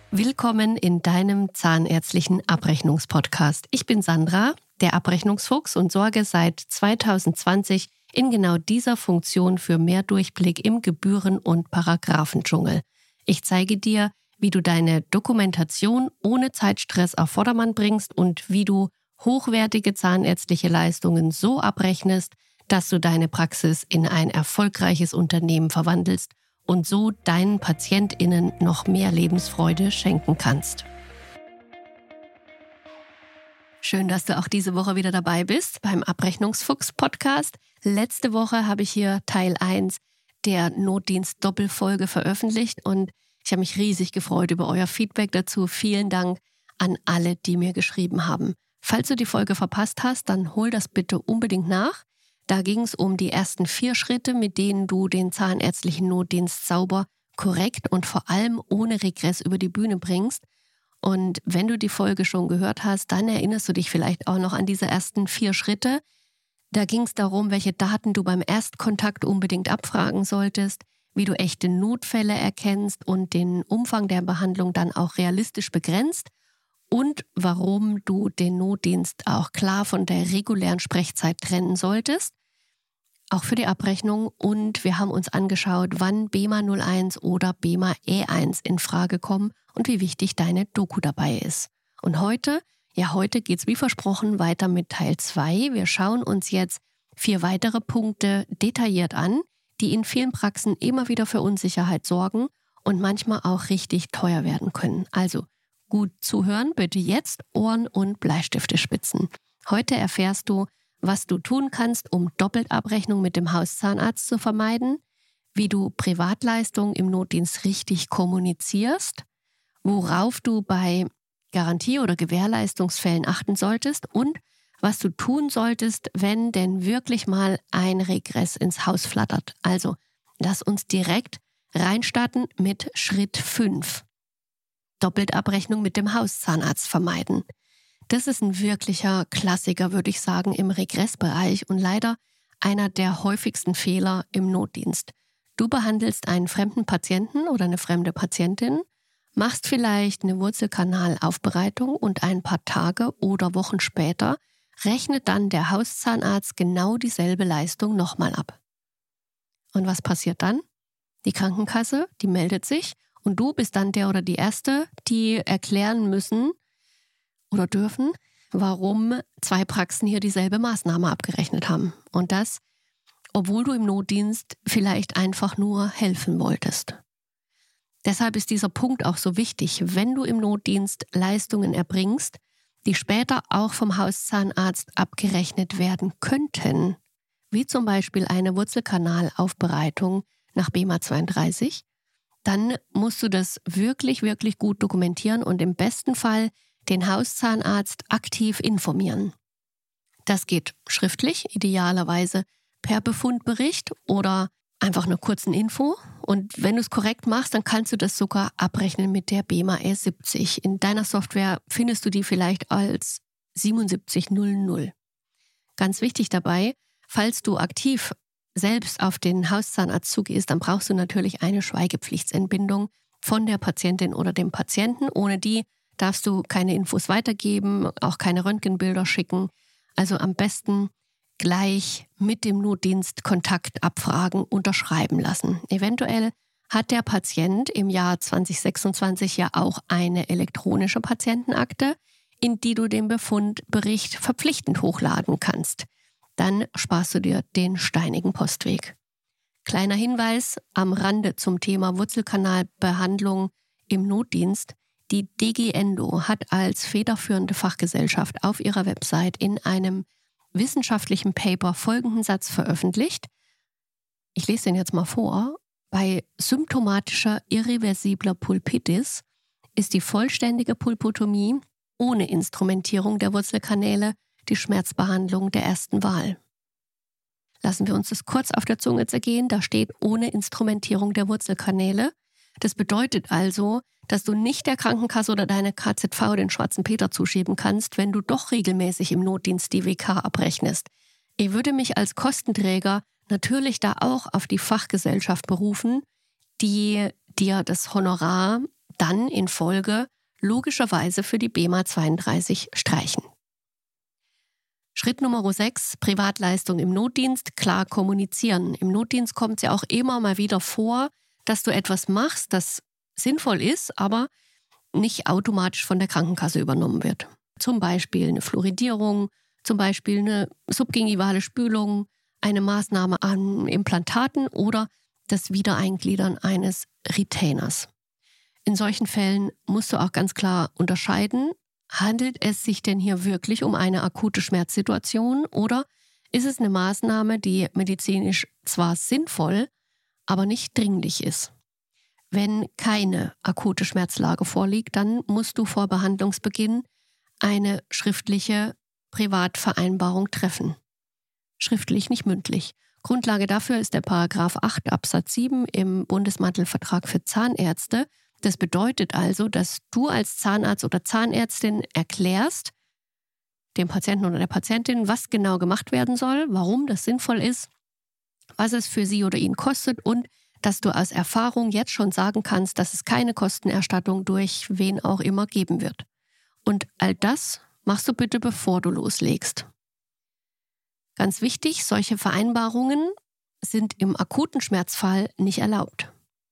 Willkommen in deinem zahnärztlichen Abrechnungspodcast. Ich bin Sandra, der Abrechnungsfuchs, und sorge seit 2020 in genau dieser Funktion für mehr Durchblick im Gebühren- und Paragraphendschungel. Ich zeige dir, wie du deine Dokumentation ohne Zeitstress auf Vordermann bringst und wie du hochwertige zahnärztliche Leistungen so abrechnest, dass du deine Praxis in ein erfolgreiches Unternehmen verwandelst und so deinen PatientInnen noch mehr Lebensfreude schenken kannst. Schön, dass du auch diese Woche wieder dabei bist beim Abrechnungsfuchs-Podcast. Letzte Woche habe ich hier Teil 1 der Notdienst-Doppelfolge veröffentlicht und ich habe mich riesig gefreut über euer Feedback dazu. Vielen Dank an alle, die mir geschrieben haben. Falls du die Folge verpasst hast, dann hol das bitte unbedingt nach. Da ging es um die ersten 4 Schritte, mit denen du den zahnärztlichen Notdienst sauber, korrekt und vor allem ohne Regress über die Bühne bringst. Und wenn du die Folge schon gehört hast, dann erinnerst du dich vielleicht auch noch an diese ersten 4 Schritte. Da ging es darum, welche Daten du beim Erstkontakt unbedingt abfragen solltest, wie du echte Notfälle erkennst und den Umfang der Behandlung dann auch realistisch begrenzt und warum du den Notdienst auch klar von der regulären Sprechzeit trennen solltest. Auch für die Abrechnung, und wir haben uns angeschaut, wann BEMA 01 oder BEMA E1 in Frage kommen und wie wichtig deine Doku dabei ist. Und heute geht's wie versprochen weiter mit Teil 2. Wir schauen uns jetzt 4 weitere Punkte detailliert an, die in vielen Praxen immer wieder für Unsicherheit sorgen und manchmal auch richtig teuer werden können. Also gut zuhören, bitte jetzt Ohren und Bleistifte spitzen. Heute erfährst du, was du tun kannst, um Doppeltabrechnung mit dem Hauszahnarzt zu vermeiden, wie du Privatleistungen im Notdienst richtig kommunizierst, worauf du bei Garantie- oder Gewährleistungsfällen achten solltest und was du tun solltest, wenn denn wirklich mal ein Regress ins Haus flattert. Also lass uns direkt reinstarten mit Schritt 5. Doppeltabrechnung mit dem Hauszahnarzt vermeiden. Das ist ein wirklicher Klassiker, würde ich sagen, im Regressbereich und leider einer der häufigsten Fehler im Notdienst. Du behandelst einen fremden Patienten oder eine fremde Patientin, machst vielleicht eine Wurzelkanalaufbereitung und ein paar Tage oder Wochen später rechnet dann der Hauszahnarzt genau dieselbe Leistung nochmal ab. Und was passiert dann? Die Krankenkasse, die meldet sich und du bist dann der oder die Erste, die erklären müssen oder dürfen, warum 2 Praxen hier dieselbe Maßnahme abgerechnet haben. Und das, obwohl du im Notdienst vielleicht einfach nur helfen wolltest. Deshalb ist dieser Punkt auch so wichtig, wenn du im Notdienst Leistungen erbringst, die später auch vom Hauszahnarzt abgerechnet werden könnten, wie zum Beispiel eine Wurzelkanalaufbereitung nach BEMA 32, dann musst du das wirklich, wirklich gut dokumentieren und im besten Fall den Hauszahnarzt aktiv informieren. Das geht schriftlich, idealerweise per Befundbericht oder einfach einer kurzen Info. Und wenn du es korrekt machst, dann kannst du das sogar abrechnen mit der BEMA E70. In deiner Software findest du die vielleicht als 7700. Ganz wichtig dabei, falls du aktiv selbst auf den Hauszahnarzt zugehst, dann brauchst du natürlich eine Schweigepflichtsentbindung von der Patientin oder dem Patienten. Ohne die darfst du keine Infos weitergeben, auch keine Röntgenbilder schicken. Also am besten gleich mit dem Notdienst Kontakt abfragen, unterschreiben lassen. Eventuell hat der Patient im Jahr 2026 ja auch eine elektronische Patientenakte, in die du den Befundbericht verpflichtend hochladen kannst. Dann sparst du dir den steinigen Postweg. Kleiner Hinweis am Rande zum Thema Wurzelkanalbehandlung im Notdienst. Die DG Endo hat als federführende Fachgesellschaft auf ihrer Website in einem wissenschaftlichen Paper folgenden Satz veröffentlicht. Ich lese den jetzt mal vor. Bei symptomatischer irreversibler Pulpitis ist die vollständige Pulpotomie ohne Instrumentierung der Wurzelkanäle die Schmerzbehandlung der ersten Wahl. Lassen wir uns das kurz auf der Zunge zergehen. Da steht ohne Instrumentierung der Wurzelkanäle. Das bedeutet also, dass du nicht der Krankenkasse oder deiner KZV den schwarzen Peter zuschieben kannst, wenn du doch regelmäßig im Notdienst die WK abrechnest. Ich würde mich als Kostenträger natürlich da auch auf die Fachgesellschaft berufen, die dir das Honorar dann in Folge logischerweise für die BEMA 32 streichen. Schritt Nummer 6, Privatleistung im Notdienst, klar kommunizieren. Im Notdienst kommt es ja auch immer mal wieder vor, dass du etwas machst, das sinnvoll ist, aber nicht automatisch von der Krankenkasse übernommen wird. Zum Beispiel eine Fluoridierung, zum Beispiel eine subgingivale Spülung, eine Maßnahme an Implantaten oder das Wiedereingliedern eines Retainers. In solchen Fällen musst du auch ganz klar unterscheiden, handelt es sich denn hier wirklich um eine akute Schmerzsituation oder ist es eine Maßnahme, die medizinisch zwar sinnvoll, aber nicht dringlich ist? Wenn keine akute Schmerzlage vorliegt, dann musst du vor Behandlungsbeginn eine schriftliche Privatvereinbarung treffen. Schriftlich, nicht mündlich. Grundlage dafür ist der Paragraph 8 Absatz 7 im Bundesmantelvertrag für Zahnärzte. Das bedeutet also, dass du als Zahnarzt oder Zahnärztin erklärst dem Patienten oder der Patientin, was genau gemacht werden soll, warum das sinnvoll ist, was es für sie oder ihn kostet und dass du aus Erfahrung jetzt schon sagen kannst, dass es keine Kostenerstattung durch wen auch immer geben wird. Und all das machst du bitte, bevor du loslegst. Ganz wichtig, solche Vereinbarungen sind im akuten Schmerzfall nicht erlaubt.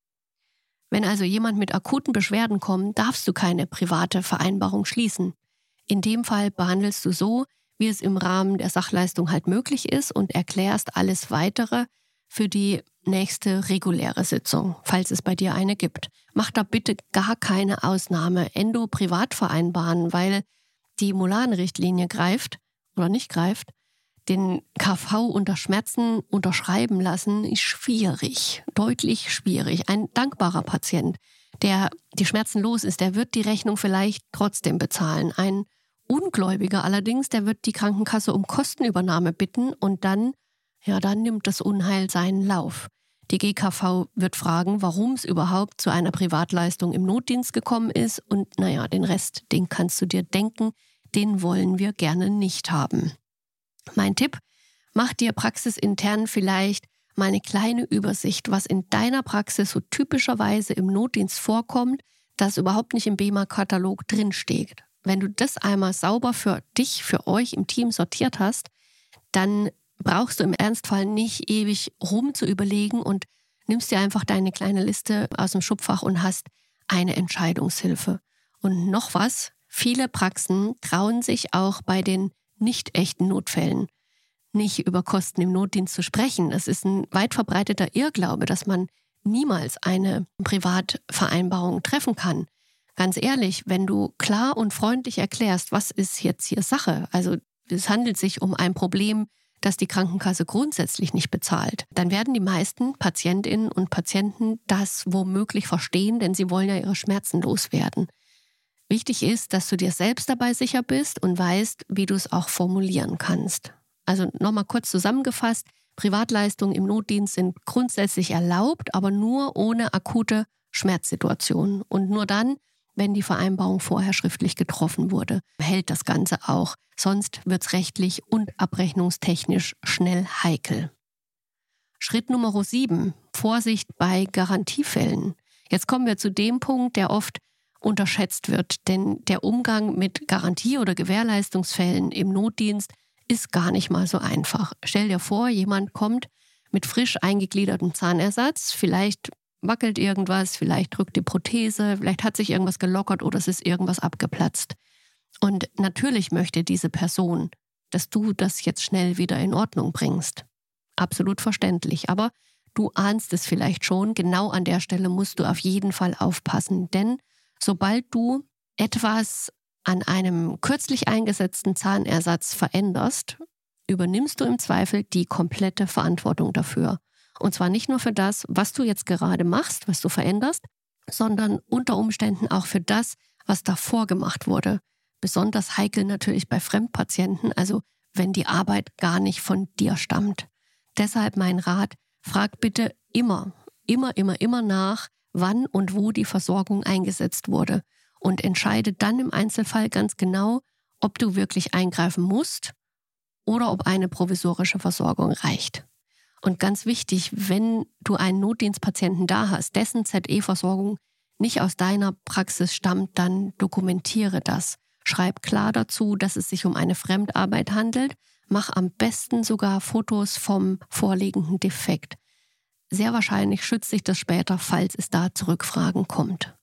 Wenn also jemand mit akuten Beschwerden kommt, darfst du keine private Vereinbarung schließen. In dem Fall behandelst du so, wie es im Rahmen der Sachleistung halt möglich ist und erklärst alles Weitere für die nächste reguläre Sitzung, falls es bei dir eine gibt. Mach da bitte gar keine Ausnahme. Endo privat vereinbaren, weil die Mulan-Richtlinie greift oder nicht greift. Den KV unter Schmerzen unterschreiben lassen, ist schwierig, deutlich schwierig. Ein dankbarer Patient, der die Schmerzen los ist, der wird die Rechnung vielleicht trotzdem bezahlen. Ein Ungläubiger allerdings, der wird die Krankenkasse um Kostenübernahme bitten und dann nimmt das Unheil seinen Lauf. Die GKV wird fragen, warum es überhaupt zu einer Privatleistung im Notdienst gekommen ist und den Rest, den kannst du dir denken, den wollen wir gerne nicht haben. Mein Tipp, mach dir praxisintern vielleicht mal eine kleine Übersicht, was in deiner Praxis so typischerweise im Notdienst vorkommt, das überhaupt nicht im BEMA-Katalog drinsteht. Wenn du das einmal sauber für dich, für euch im Team sortiert hast, dann brauchst du im Ernstfall nicht ewig rum zu überlegen und nimmst dir einfach deine kleine Liste aus dem Schubfach und hast eine Entscheidungshilfe. Und noch was, viele Praxen trauen sich auch bei den nicht echten Notfällen nicht über Kosten im Notdienst zu sprechen. Es ist ein weit verbreiteter Irrglaube, dass man niemals eine Privatvereinbarung treffen kann. Ganz ehrlich, wenn du klar und freundlich erklärst, was ist jetzt hier Sache, also es handelt sich um ein Problem, das die Krankenkasse grundsätzlich nicht bezahlt, dann werden die meisten Patientinnen und Patienten das womöglich verstehen, denn sie wollen ja ihre Schmerzen loswerden. Wichtig ist, dass du dir selbst dabei sicher bist und weißt, wie du es auch formulieren kannst. Also nochmal kurz zusammengefasst, Privatleistungen im Notdienst sind grundsätzlich erlaubt, aber nur ohne akute Schmerzsituationen. Und nur dann, wenn die Vereinbarung vorher schriftlich getroffen wurde, hält das Ganze auch. Sonst wird es rechtlich und abrechnungstechnisch schnell heikel. Schritt Nummer 7, Vorsicht bei Garantiefällen. Jetzt kommen wir zu dem Punkt, der oft unterschätzt wird, denn der Umgang mit Garantie- oder Gewährleistungsfällen im Notdienst ist gar nicht mal so einfach. Stell dir vor, jemand kommt mit frisch eingegliedertem Zahnersatz, vielleicht wackelt irgendwas, vielleicht drückt die Prothese, vielleicht hat sich irgendwas gelockert oder es ist irgendwas abgeplatzt. Und natürlich möchte diese Person, dass du das jetzt schnell wieder in Ordnung bringst. Absolut verständlich, aber du ahnst es vielleicht schon, genau an der Stelle musst du auf jeden Fall aufpassen, denn sobald du etwas an einem kürzlich eingesetzten Zahnersatz veränderst, übernimmst du im Zweifel die komplette Verantwortung dafür. Und zwar nicht nur für das, was du jetzt gerade machst, was du veränderst, sondern unter Umständen auch für das, was davor gemacht wurde. Besonders heikel natürlich bei Fremdpatienten, also wenn die Arbeit gar nicht von dir stammt. Deshalb mein Rat, frag bitte immer nach, wann und wo die Versorgung eingesetzt wurde und entscheide dann im Einzelfall ganz genau, ob du wirklich eingreifen musst oder ob eine provisorische Versorgung reicht. Und ganz wichtig, wenn du einen Notdienstpatienten da hast, dessen ZE-Versorgung nicht aus deiner Praxis stammt, dann dokumentiere das. Schreib klar dazu, dass es sich um eine Fremdarbeit handelt. Mach am besten sogar Fotos vom vorliegenden Defekt. Sehr wahrscheinlich schützt sich das später, falls es da zu Rückfragen kommt.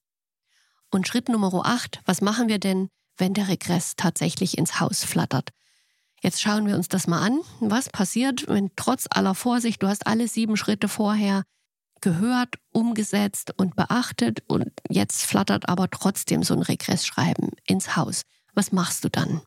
Und Schritt Nummer 8, was machen wir denn, wenn der Regress tatsächlich ins Haus flattert? Jetzt schauen wir uns das mal an. Was passiert, wenn trotz aller Vorsicht, du hast alle 7 Schritte vorher gehört, umgesetzt und beachtet und jetzt flattert aber trotzdem so ein Regressschreiben ins Haus. Was machst du dann?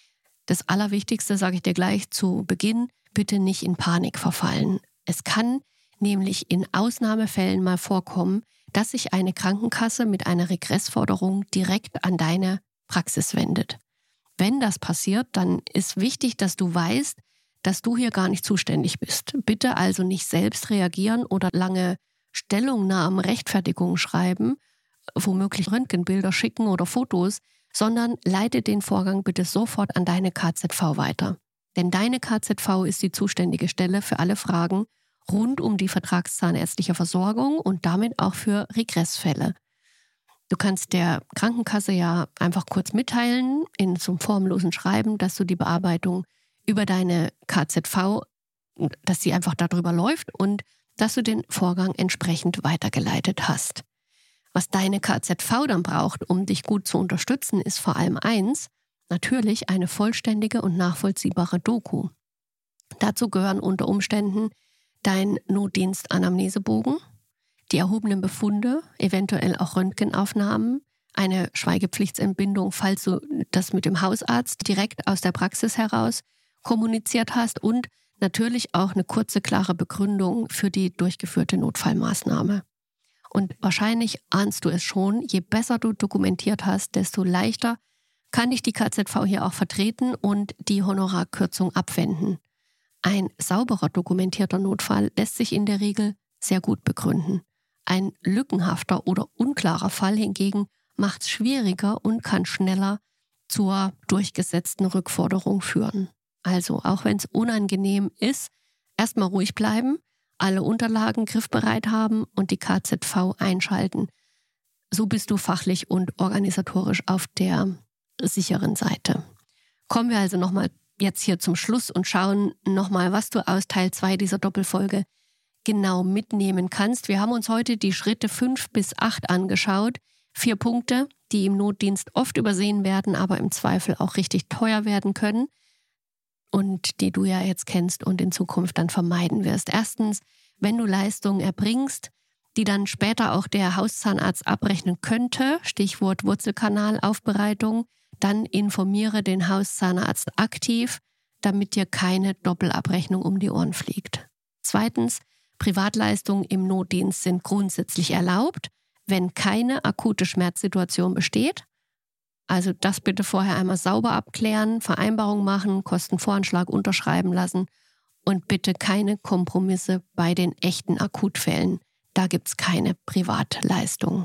Das Allerwichtigste sage ich dir gleich zu Beginn, bitte nicht in Panik verfallen. Es kann nämlich in Ausnahmefällen mal vorkommen, dass sich eine Krankenkasse mit einer Regressforderung direkt an deine Praxis wendet. Wenn das passiert, dann ist wichtig, dass du weißt, dass du hier gar nicht zuständig bist. Bitte also nicht selbst reagieren oder lange Stellungnahmen, Rechtfertigungen schreiben, womöglich Röntgenbilder schicken oder Fotos, sondern leite den Vorgang bitte sofort an deine KZV weiter. Denn deine KZV ist die zuständige Stelle für alle Fragen rund um die vertragszahnärztliche Versorgung und damit auch für Regressfälle. Du kannst der Krankenkasse ja einfach kurz mitteilen in so einem formlosen Schreiben, dass du die Bearbeitung über deine KZV, dass sie einfach darüber läuft und dass du den Vorgang entsprechend weitergeleitet hast. Was deine KZV dann braucht, um dich gut zu unterstützen, ist vor allem eins, natürlich eine vollständige und nachvollziehbare Doku. Dazu gehören unter Umständen dein Notdienst-Anamnesebogen, die erhobenen Befunde, eventuell auch Röntgenaufnahmen, eine Schweigepflichtsentbindung, falls du das mit dem Hausarzt direkt aus der Praxis heraus kommuniziert hast und natürlich auch eine kurze, klare Begründung für die durchgeführte Notfallmaßnahme. Und wahrscheinlich ahnst du es schon, je besser du dokumentiert hast, desto leichter kann dich die KZV hier auch vertreten und die Honorarkürzung abwenden. Ein sauberer dokumentierter Notfall lässt sich in der Regel sehr gut begründen. Ein lückenhafter oder unklarer Fall hingegen macht es schwieriger und kann schneller zur durchgesetzten Rückforderung führen. Also, auch wenn es unangenehm ist, erstmal ruhig bleiben, alle Unterlagen griffbereit haben und die KZV einschalten. So bist du fachlich und organisatorisch auf der sicheren Seite. Kommen wir also nochmal jetzt hier zum Schluss und schauen nochmal, was du aus Teil 2 dieser Doppelfolge genau mitnehmen kannst. Wir haben uns heute die Schritte 5 bis 8 angeschaut. 4 Punkte, die im Notdienst oft übersehen werden, aber im Zweifel auch richtig teuer werden können und die du ja jetzt kennst und in Zukunft dann vermeiden wirst. Erstens, wenn du Leistungen erbringst, die dann später auch der Hauszahnarzt abrechnen könnte, Stichwort Wurzelkanalaufbereitung, dann informiere den Hauszahnarzt aktiv, damit dir keine Doppelabrechnung um die Ohren fliegt. Zweitens, Privatleistungen im Notdienst sind grundsätzlich erlaubt, wenn keine akute Schmerzsituation besteht. Also das bitte vorher einmal sauber abklären, Vereinbarung machen, Kostenvoranschlag unterschreiben lassen und bitte keine Kompromisse bei den echten Akutfällen. Da gibt es keine Privatleistung.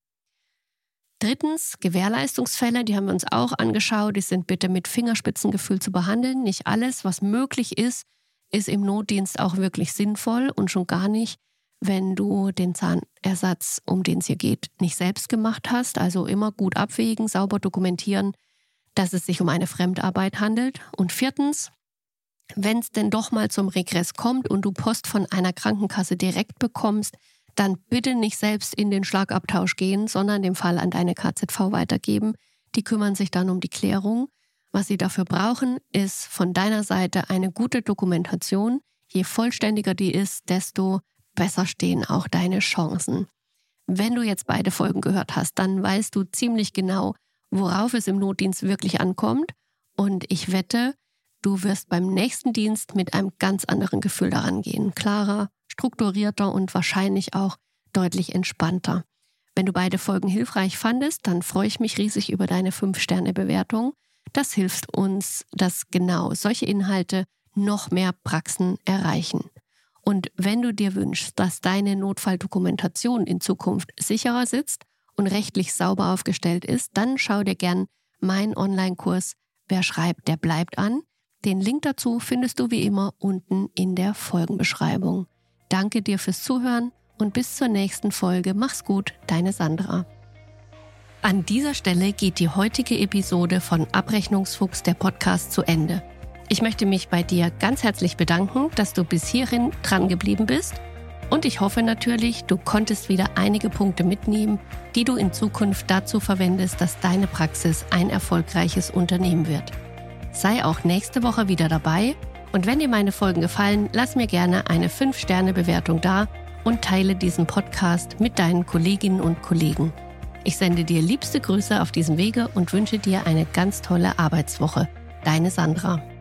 Drittens, Gewährleistungsfälle, die haben wir uns auch angeschaut, die sind bitte mit Fingerspitzengefühl zu behandeln. Nicht alles, was möglich ist im Notdienst auch wirklich sinnvoll und schon gar nicht, wenn du den Zahnersatz, um den es hier geht, nicht selbst gemacht hast. Also immer gut abwägen, sauber dokumentieren, dass es sich um eine Fremdarbeit handelt. Und viertens, wenn es denn doch mal zum Regress kommt und du Post von einer Krankenkasse direkt bekommst, dann bitte nicht selbst in den Schlagabtausch gehen, sondern den Fall an deine KZV weitergeben. Die kümmern sich dann um die Klärung. Was sie dafür brauchen, ist von deiner Seite eine gute Dokumentation. Je vollständiger die ist, desto besser stehen auch deine Chancen. Wenn du jetzt beide Folgen gehört hast, dann weißt du ziemlich genau, worauf es im Notdienst wirklich ankommt. Und ich wette, du wirst beim nächsten Dienst mit einem ganz anderen Gefühl daran gehen. Klarer, strukturierter und wahrscheinlich auch deutlich entspannter. Wenn du beide Folgen hilfreich fandest, dann freue ich mich riesig über deine 5-Sterne-Bewertung. Das hilft uns, dass genau solche Inhalte noch mehr Praxen erreichen. Und wenn du dir wünschst, dass deine Notfalldokumentation in Zukunft sicherer sitzt und rechtlich sauber aufgestellt ist, dann schau dir gern meinen Online-Kurs Wer schreibt, der bleibt an. Den Link dazu findest du wie immer unten in der Folgenbeschreibung. Danke dir fürs Zuhören und bis zur nächsten Folge. Mach's gut, deine Sandra. An dieser Stelle geht die heutige Episode von Abrechnungsfuchs, der Podcast, zu Ende. Ich möchte mich bei dir ganz herzlich bedanken, dass du bis hierhin dran geblieben bist. Und ich hoffe natürlich, du konntest wieder einige Punkte mitnehmen, die du in Zukunft dazu verwendest, dass deine Praxis ein erfolgreiches Unternehmen wird. Sei auch nächste Woche wieder dabei und wenn dir meine Folgen gefallen, lass mir gerne eine 5-Sterne-Bewertung da und teile diesen Podcast mit deinen Kolleginnen und Kollegen. Ich sende dir liebste Grüße auf diesem Wege und wünsche dir eine ganz tolle Arbeitswoche. Deine Sandra.